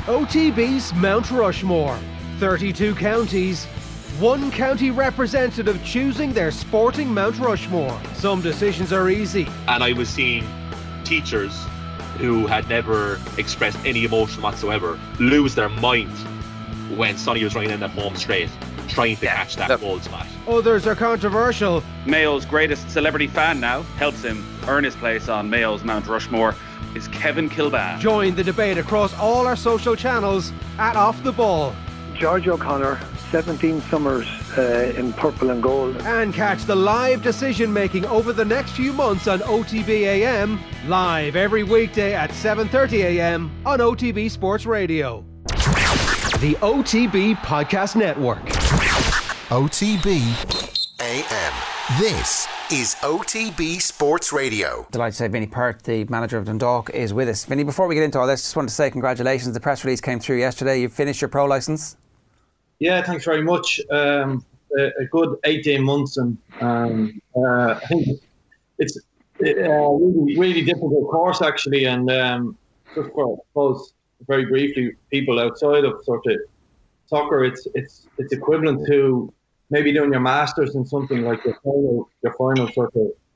OTB's Mount Rushmore. 32 counties, one county representative choosing their sporting Mount Rushmore. Some decisions are easy. And I was seeing teachers who had never expressed any emotion whatsoever lose their mind when Sonny was running in that home straight, trying to catch that goal spot. Others are controversial. Mayo's greatest celebrity fan now helps him earn his place on Mayo's Mount Rushmore is Kevin Kilbane. Join the debate across all our social channels at Off the Ball. George O'Connor, 17 summers in purple and gold. And catch the live decision making over the next few months on OTB AM, live every weekday at 7:30 AM on OTB Sports Radio. The OTB Podcast Network. OTB AM. This is OTB Sports Radio. Delighted to say Vinny Perth, the manager of Dundalk, is with us. Vinny, before we get into all this, just wanted to say congratulations. The press release came through yesterday. You finished your pro licence. Yeah, thanks very much. A good 18 months, and I think it's a really difficult course actually. And just for, I suppose, very briefly, people outside of sort of soccer, it's equivalent to maybe doing your masters in something like your final sort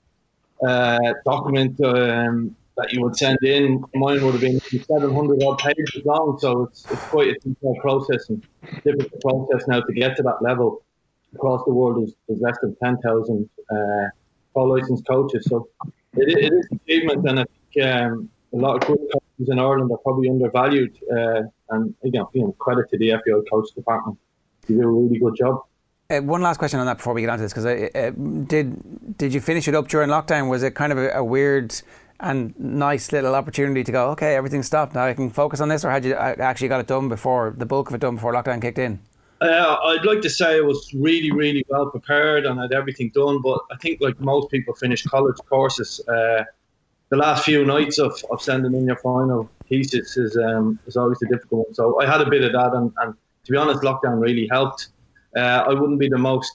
of document that you would send in. Mine would have been 700 odd pages long, so it's quite a detailed process and difficult process now to get to that level. Across the world, there's less than 10,000 pro licensed coaches, so it is an achievement, and I think a lot of good coaches in Ireland are probably undervalued. And credit to the FAI coach department. They do a really good job. One last question on that before we get on to this, because did you finish it up during lockdown? Was it kind of a weird and nice little opportunity to go, okay, everything's stopped, now I can focus on this, or had you actually got it done before, the bulk of it done before lockdown kicked in? I'd like to say I was really, really well prepared and had everything done, but I think like most people finish college courses, the last few nights of sending in your final thesis is always a difficult one. So I had a bit of that, and to be honest, lockdown really helped. I wouldn't be the most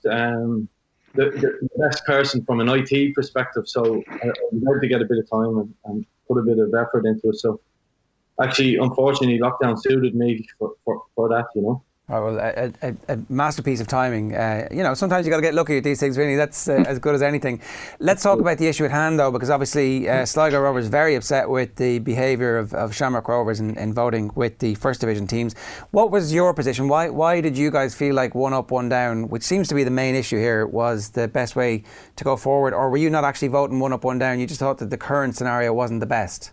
the best person from an IT perspective, so I would like to get a bit of time and put a bit of effort into it. So actually, unfortunately, lockdown suited me for that, you know. Oh, well, a masterpiece of timing. Sometimes you got to get lucky at these things, really. That's as good as anything. Let's talk about the issue at hand, though, because obviously Sligo Rovers very upset with the behaviour of Shamrock Rovers in voting with the First Division teams. What was your position? Why did you guys feel like one up, one down, which seems to be the main issue here, was the best way to go forward? Or were you not actually voting one up, one down? You just thought that the current scenario wasn't the best?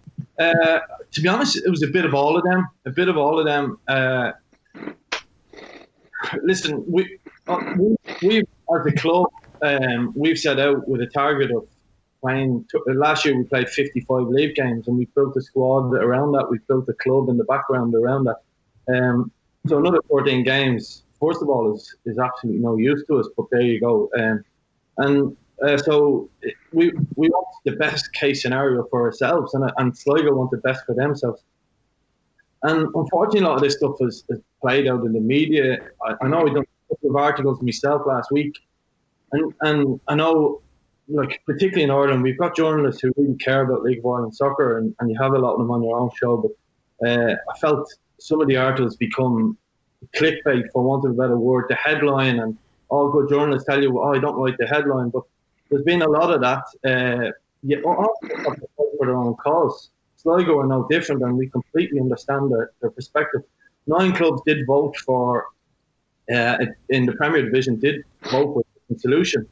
To be honest, it was a bit of all of them. Listen, we as a club, we've set out with a target of playing. Last year we played 55 league games, and we built a squad around that. We built a club in the background around that. So another 14 games, first of all, is absolutely no use to us. But there you go. So we want the best case scenario for ourselves, and Sligo want the best for themselves. And unfortunately, a lot of this stuff is played out in the media. I know I done a couple of articles myself last week, and I know, like, particularly in Ireland, we've got journalists who really care about League of Ireland soccer, and you have a lot of them on your own show. But I felt some of the articles become clickbait, for want of a better word. The headline, and all good journalists tell you, I don't like the headline, but there's been a lot of that. All for their own cause. Sligo are no different, and we completely understand their perspective. 9 clubs did vote for, in the Premier Division, did vote for the solution.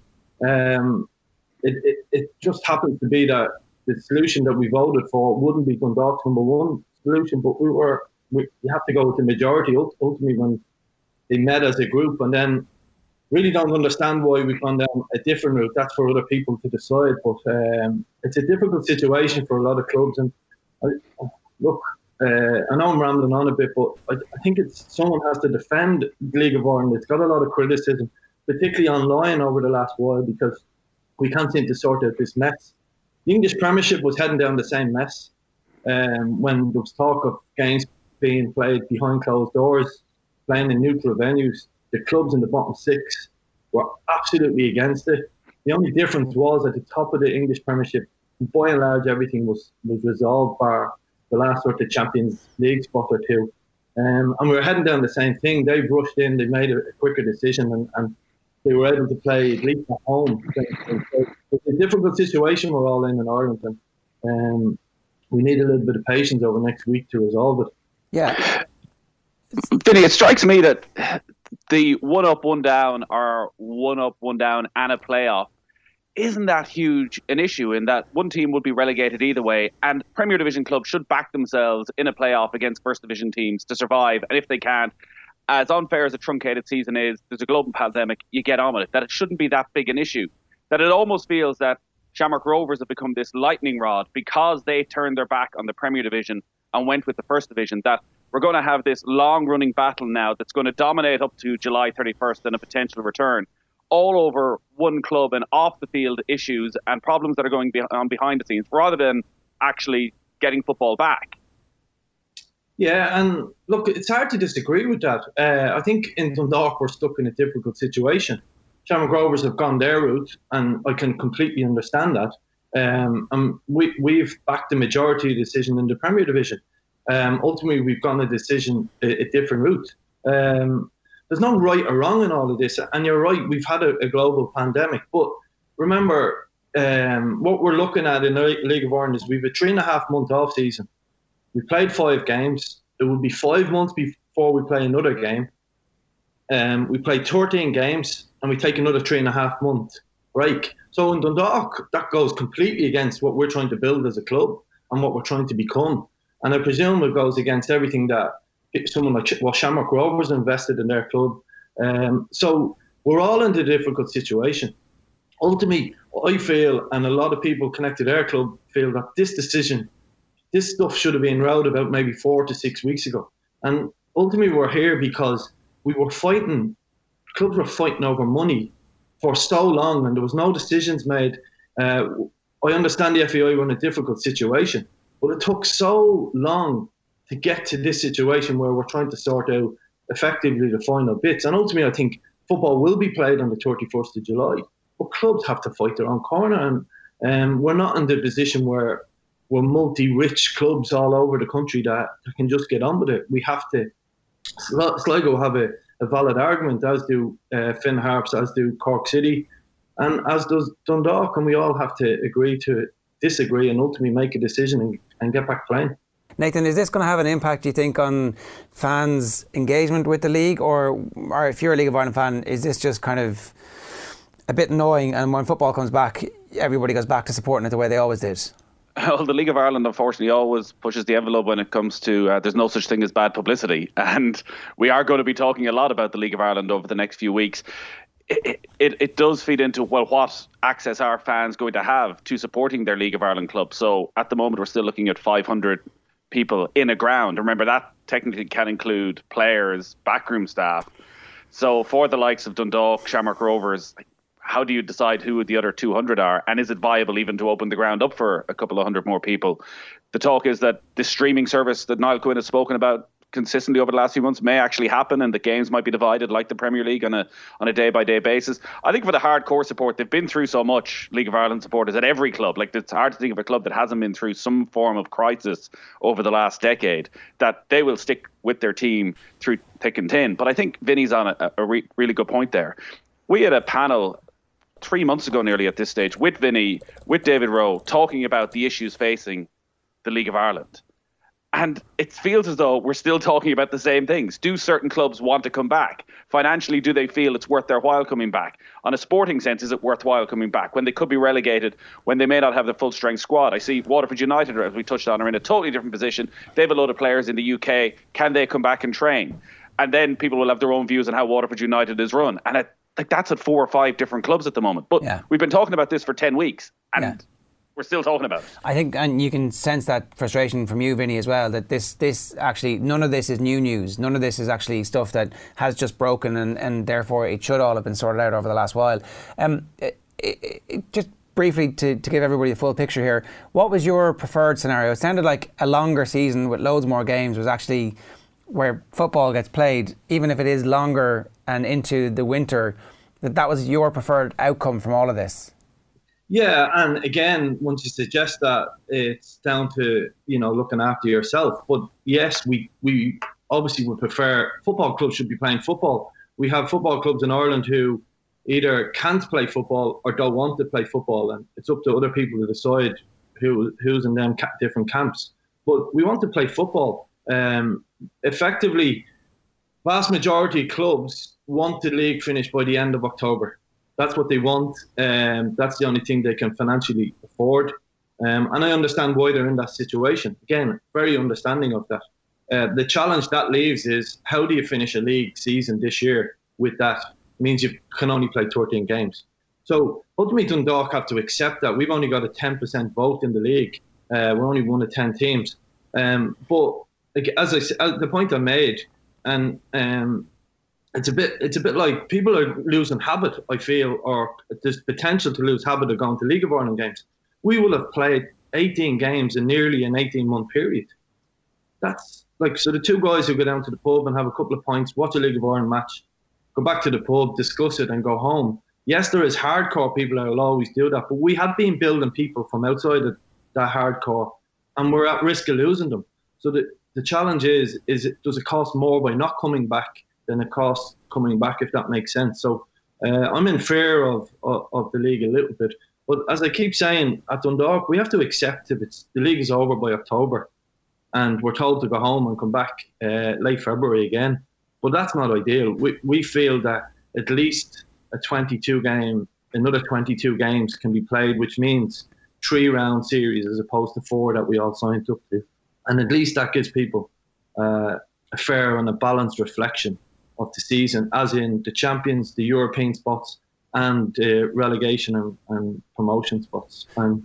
It just happens to be that the solution that we voted for wouldn't be Dundalk's number one solution, but we have to go with the majority ultimately when they met as a group, and then really don't understand why we've gone down a different route. That's for other people to decide, but it's a difficult situation for a lot of clubs. And I know I'm rambling on a bit, but I think someone has to defend the League of Ireland. It's got a lot of criticism, particularly online over the last while, because we can't seem to sort out this mess. The English Premiership was heading down the same mess when there was talk of games being played behind closed doors, playing in neutral venues. The clubs in the bottom 6 were absolutely against it. The only difference was at the top of the English Premiership, by and large, everything was resolved bar the last sort of Champions League spot or two. And we were heading down the same thing. They rushed in, they made a quicker decision, and they were able to play at least at home. So it's a difficult situation we're all in Ireland, and we need a little bit of patience over next week to resolve it. Yeah. Vinny, it strikes me that the 1 up, 1 down, or 1 up, 1 down and a playoff isn't that huge an issue, in that one team would be relegated either way, and Premier Division clubs should back themselves in a playoff against First Division teams to survive. And if they can't, as unfair as a truncated season is, there's a global pandemic, you get on with it. That it shouldn't be that big an issue. That it almost feels that Shamrock Rovers have become this lightning rod because they turned their back on the Premier Division and went with the First Division, that we're going to have this long-running battle now that's going to dominate up to July 31st and a potential return, all over one club and off-the-field issues and problems that are going on behind the scenes, rather than actually getting football back. Yeah, and look, it's hard to disagree with that. I think in Dundalk we're stuck in a difficult situation. Shamrock Rovers have gone their route, and I can completely understand that. And we've backed the majority decision in the Premier Division. Ultimately, we've gone a different route. There's no right or wrong in all of this. And you're right, we've had a global pandemic. But remember, what we're looking at in the League of Ireland is we've a 3.5-month off season. We played 5 games. It will be 5 months before we play another game. We play 13 games and we take another 3.5-month break. So in Dundalk, that goes completely against what we're trying to build as a club and what we're trying to become. And I presume it goes against everything that someone like Shamrock Rovers invested in their club. So we're all in a difficult situation. Ultimately, I feel, and a lot of people connected to our club feel, that this stuff should have been rolled about maybe 4 to 6 weeks ago. And ultimately, we're here because clubs were fighting over money for so long, and there was no decisions made. I understand the FAI were in a difficult situation, but it took so long to get to this situation where we're trying to sort out effectively the final bits. And ultimately, I think football will be played on the 31st of July, but clubs have to fight their own corner. And we're not in the position where we're multi-rich clubs all over the country that can just get on with it. We have to. Sligo have a valid argument, as do Finn Harps, as do Cork City, and as does Dundalk. And we all have to agree to disagree and ultimately make a decision and get back playing. Nathan, is this going to have an impact, do you think, on fans' engagement with the league? Or if you're a League of Ireland fan, is this just kind of a bit annoying, and when football comes back, everybody goes back to supporting it the way they always did? Well, the League of Ireland, unfortunately, always pushes the envelope when it comes to there's no such thing as bad publicity. And we are going to be talking a lot about the League of Ireland over the next few weeks. It does feed into, well, what access are fans going to have to supporting their League of Ireland club? So at the moment, we're still looking at 500 people in a ground. Remember, that technically can include players, backroom staff. So for the likes of Dundalk, Shamrock Rovers, how do you decide who the other 200 are? And is it viable even to open the ground up for a couple of hundred more people? The talk is that the streaming service that Niall Quinn has spoken about consistently over the last few months may actually happen, and the games might be divided like the Premier League on a day-by-day basis. I think for the hardcore support, they've been through so much, League of Ireland supporters, at every club. Like, it's hard to think of a club that hasn't been through some form of crisis over the last decade, that they will stick with their team through thick and thin. But I think Vinny's on a really good point there. We had a panel 3 months ago nearly at this stage with Vinny, with David Rowe, talking about the issues facing the League of Ireland. And it feels as though we're still talking about the same things. Do certain clubs want to come back? Financially, do they feel it's worth their while coming back? On a sporting sense, is it worthwhile coming back when they could be relegated, when they may not have the full-strength squad? I see Waterford United, as we touched on, are in a totally different position. They have a load of players in the UK. Can they come back and train? And then people will have their own views on how Waterford United is run. And that's at 4 or 5 different clubs at the moment. But we've been talking about this for 10 weeks. And we're still talking about it. I think, and you can sense that frustration from you, Vinny, as well, that this actually, none of this is new news. None of this is actually stuff that has just broken, and therefore it should all have been sorted out over the last while. Just briefly, to give everybody the full picture here, what was your preferred scenario? It sounded like a longer season with loads more games was actually where football gets played, even if it is longer and into the winter, that was your preferred outcome from all of this. Yeah, and again, once you suggest that, it's down to, looking after yourself. But yes, obviously would prefer football clubs should be playing football. We have football clubs in Ireland who either can't play football or don't want to play football, and it's up to other people to decide who's in them different camps. But we want to play football. Effectively, vast majority of clubs want the league finished by the end of October. That's what they want. That's the only thing they can financially afford. And I understand why they're in that situation. Again, very understanding of that. The challenge that leaves is, how do you finish a league season this year with that? It means you can only play 13 games. So ultimately Dundalk have to accept that. We've only got a 10% vote in the league. We're only one of 10 teams. But as the point I made, and it's a bit like people are losing habit, I feel, or there's potential to lose habit of going to League of Ireland games. We will have played 18 games in nearly an 18-month period. That's like, so the two guys who go down to the pub and have a couple of pints, watch a League of Ireland match, go back to the pub, discuss it and go home. Yes, there is hardcore people that will always do that, but we have been building people from outside of that hardcore, and we're at risk of losing them. So the challenge is does it cost more by not coming back than it costs coming back, if that makes sense? So I'm in fear of the league a little bit. But as I keep saying, at Dundalk, we have to accept if the league is over by October and we're told to go home and come back late February again. But that's not ideal. We feel that at least another 22 games can be played, which means 3-round series as opposed to 4 that we all signed up to. And at least that gives people a fair and a balanced reflection of the season, as in the champions, the European spots, and relegation and promotion spots. And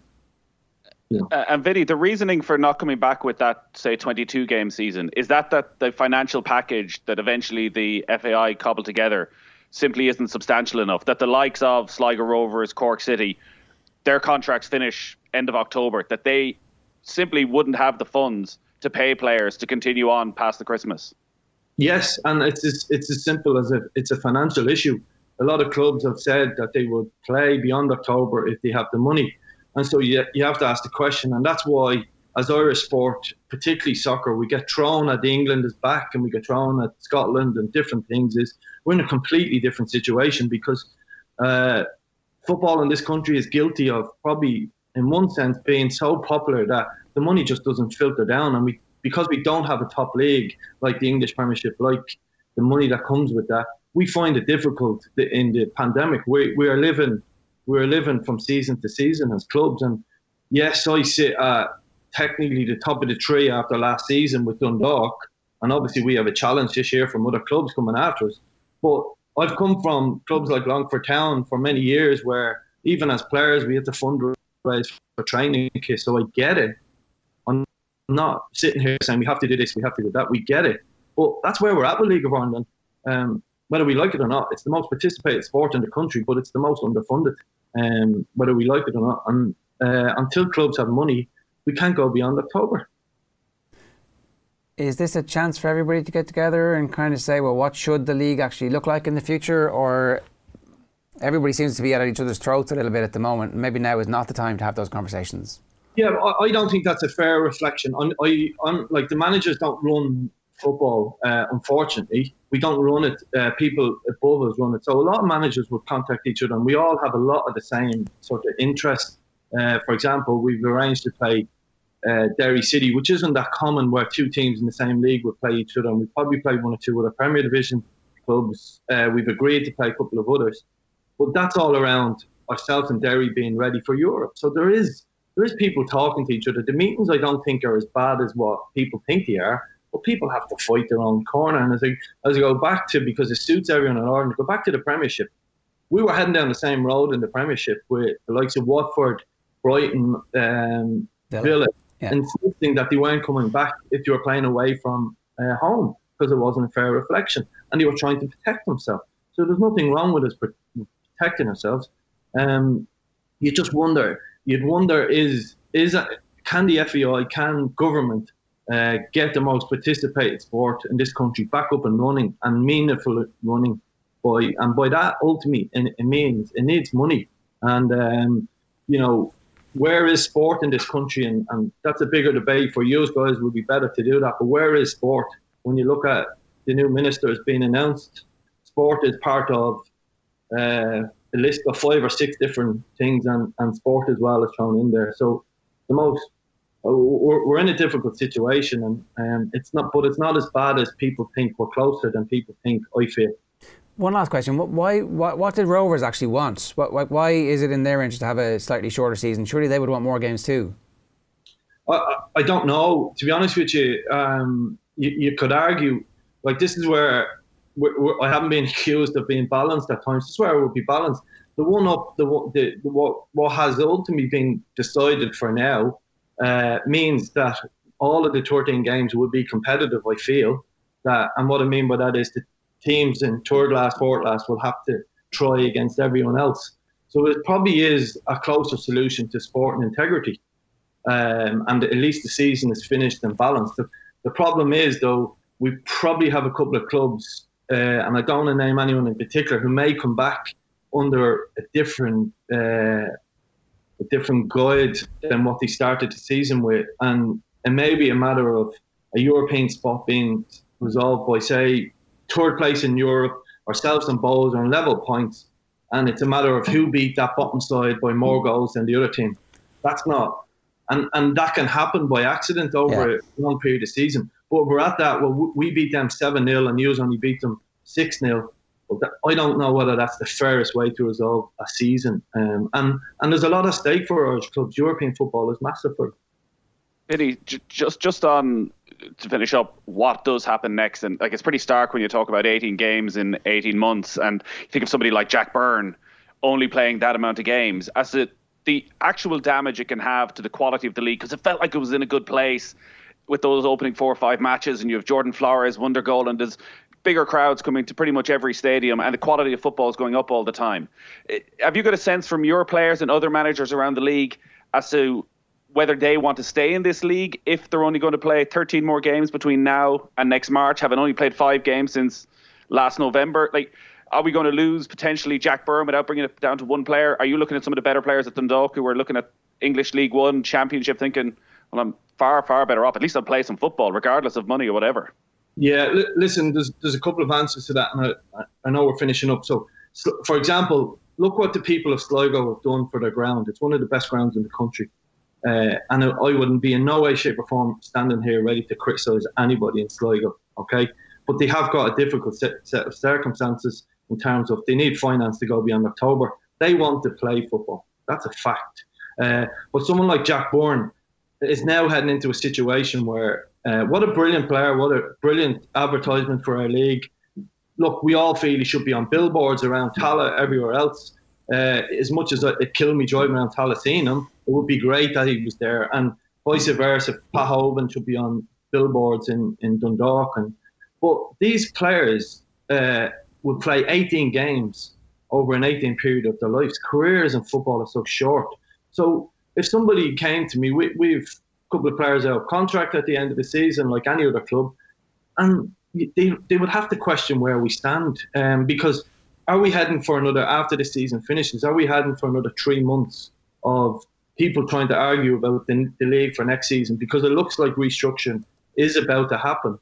Vinny, the reasoning for not coming back with that, say, 22-game season, is that the financial package that eventually the FAI cobbled together simply isn't substantial enough, that the likes of Sligo Rovers, Cork City, their contracts finish end of October, that they simply wouldn't have the funds to pay players to continue on past the Christmas? Yes, and it's as simple as it's a financial issue. A lot of clubs have said that they would play beyond October if they have the money. And so you have to ask the question. And that's why, as Irish sport, particularly soccer, we get thrown at England is back and we get thrown at Scotland and different things. We're in a completely different situation because football in this country is guilty of probably, in one sense, being so popular that the money just doesn't filter down. And because we don't have a top league like the English Premiership, like the money that comes with that, we find it difficult in the pandemic. We are living from season to season as clubs. And yes, I sit at technically the top of the tree after last season with Dundalk. And obviously we have a challenge this year from other clubs coming after us. But I've come from clubs like Longford Town for many years where even as players we had to fundraise for training kits. So I get it. I'm not sitting here saying we have to do this, we have to do that. We get it. But that's where we're at with League of Ireland. Whether we like it or not, it's the most participated sport in the country, but it's the most underfunded, whether we like it or not. And until clubs have money, we can't go beyond October. Is this a chance for everybody to get together and kind of say, well, what should the league actually look like in the future? Or everybody seems to be at each other's throats a little bit at the moment. Maybe now is not the time to have those conversations. Yeah, I don't think that's a fair reflection. I'm like, the managers don't run football, unfortunately. We don't run it. People above us run it. So a lot of managers would contact each other, and we all have a lot of the same sort of interest. For example, we've arranged to play Derry City, which isn't that common, where two teams in the same league would play each other. And we probably played one or two other Premier Division clubs. We've agreed to play a couple of others. But that's all around ourselves and Derry being ready for Europe. So there is people talking to each other. The meetings, I don't think, are as bad as what people think they are. But people have to fight their own corner. And as I go back to, because it suits everyone in Ireland, go back to the Premiership. We were heading down the same road in the Premiership with the likes of Watford, Brighton, Villa, insisting that they weren't coming back if you were playing away from home, because it wasn't a fair reflection. And they were trying to protect themselves. So there's nothing wrong with us protecting ourselves. You just wonder, can the FAI, can government get the most participated sport in this country back up and running and meaningful running? By that, ultimately, it needs money. And, where is sport in this country? And that's a bigger debate for you guys. Would be better to do that. But where is sport? when you look at the new minister has been announced, sport is part of a list of 5 or 6 different things, and sport as well is thrown in there. So we're in a difficult situation, and it's not as bad as people think. We're closer than people think, I feel. One last question. What did Rovers actually want? Why is it in their interest to have a slightly shorter season? Surely they would want more games too. I don't know. To be honest with you, you could argue, like, this is where I haven't been accused of being balanced at times. This is where it would be balanced. The what has ultimately been decided for now means that all of the 13 games would be competitive, I feel. And what I mean by that is the teams in third last, fourth last will have to try against everyone else. So it probably is a closer solution to sport and integrity. And at least the season is finished and balanced. The problem is, though, we probably have a couple of clubs, and I don't want to name anyone in particular, who may come back under a different guide than what they started the season with, and it may be a matter of a European spot being resolved by, say, third place in Europe, ourselves and Bohs are on level points, and it's a matter of who beat that bottom side by more goals than the other team. That's not, and that can happen by accident over a long period of season. But we're at that. Well, we beat them 7-0, and you only beat them 6-0. But I don't know whether that's the fairest way to resolve a season. And there's a lot at stake for our clubs. European football is massive for them. Billy, just on to finish up, what does happen next? And like, it's pretty stark when you talk about 18 games in 18 months, and you think of somebody like Jack Byrne only playing that amount of games, as the actual damage it can have to the quality of the league, because it felt like it was in a good place with those opening 4 or 5 matches, and you have Jordan Flores, wonder goal, and there's bigger crowds coming to pretty much every stadium, and the quality of football is going up all the time. Have you got a sense from your players and other managers around the league as to whether they want to stay in this league if they're only going to play 13 more games between now and next March, having only played 5 games since last November? Like, are we going to lose potentially Jack Byrne without bringing it down to one player? Are you looking at some of the better players at Dundalk who are looking at English League One, Championship, thinking, well, I'm far, far better off. At least I'll play some football, regardless of money or whatever? Yeah, listen, there's a couple of answers to that, and I know we're finishing up. So, for example, look what the people of Sligo have done for their ground. It's one of the best grounds in the country. And I wouldn't be in no way, shape or form standing here ready to criticise anybody in Sligo, okay? But they have got a difficult set of circumstances in terms of they need finance to go beyond October. They want to play football. That's a fact. But someone like Jack Byrne is now heading into a situation where what a brilliant player, what a brilliant advertisement for our league. Look, we all feel he should be on billboards around Tallaght, everywhere else. As much as it killed me driving around Tallaght seeing him, it would be great that he was there. And vice versa, Pat Hoban should be on billboards in Dundalk. But these players would play 18 games over an 18 period of their lives. Careers in football are so short. So if somebody came to me, we've a couple of players out of contract at the end of the season, like any other club, and they would have to question where we stand. Because are we heading for another, after the season finishes, are we heading for another 3 months of people trying to argue about the league for next season? Because it looks like restructuring is about to happen.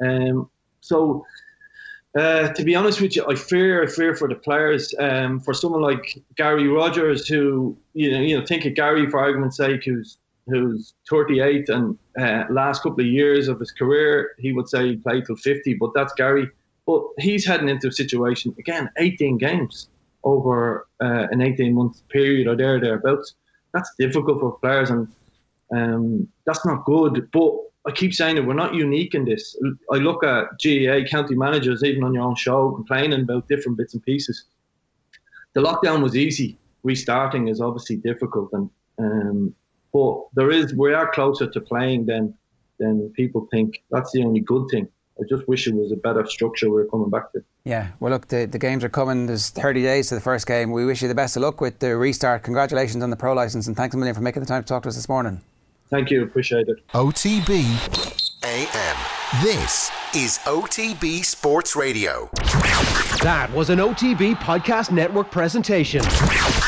To be honest with you, I fear for the players. For someone like Gary Rogers, who think of Gary for argument's sake, who's 38 and last couple of years of his career, he would say he played till 50, but that's Gary. But he's heading into a situation again, 18 games over an 18-month period or thereabouts. That's difficult for players, and that's not good. But I keep saying that we're not unique in this. I look at GAA county managers, even on your own show, complaining about different bits and pieces. The lockdown was easy. Restarting is obviously difficult, but we are closer to playing than people think. That's the only good thing. I just wish it was a better structure we're coming back to. Yeah, well, look, the games are coming. There's 30 days to the first game. We wish you the best of luck with the restart. Congratulations on the pro licence, and thanks a million for making the time to talk to us this morning. Thank you, appreciate it. OTB AM. This is OTB Sports Radio. That was an OTB Podcast Network presentation.